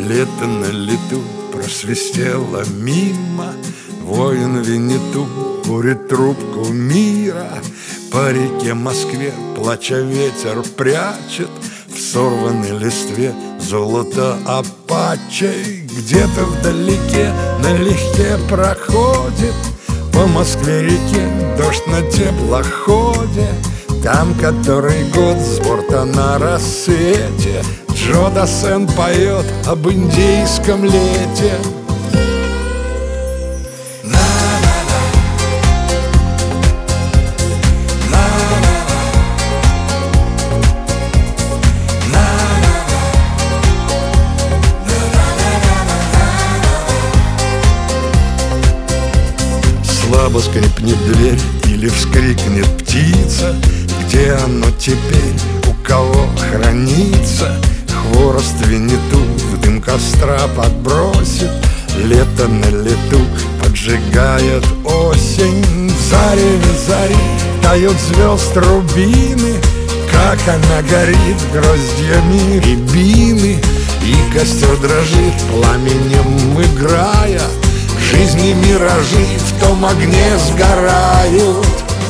Лето на лету просвистело мимо. Воин Винниту курит трубку мира. По реке Москве, плача, ветер прячет в сорванной листве золото Апачей. Где-то вдалеке налегке проходит по Москве-реке дождь на теплоходе. Там который год с борта на рассвете Джо Дассен поет об индейском лете. Слабо скрипнет дверь или вскрикнет птица. Где оно теперь, у кого хранится? Хворост Винниту в дым костра подбросит. Лето на лету поджигает осень. В зареве зари тают звезд рубины. Как она горит гроздьями рябины. И костер дрожит пламенем играя. Жизни миражи в том огне сгорают.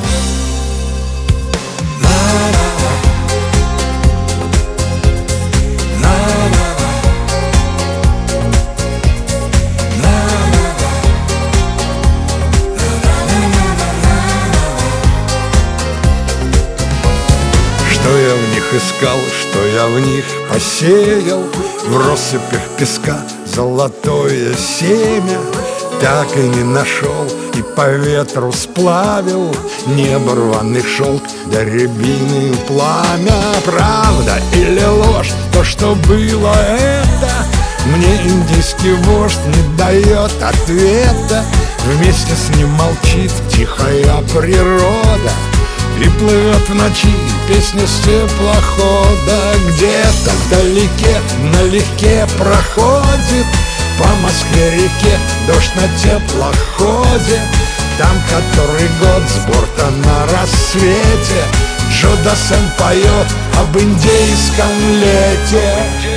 Что я в них искал, что я в них посеял, в россыпях песка золотое семя. Так и не нашел и по ветру сплавил небо рваный шелк да рябины пламя. Правда или ложь, то, что было это, мне индийский вождь не дает ответа. Вместе с ним молчит тихая природа. И плывет в ночи песня с теплохода. Где-то вдалеке налегке проходит по Москве-реке дождь на теплоходе. Там который год с борта на рассвете Джо Дассен поет об индейском лете.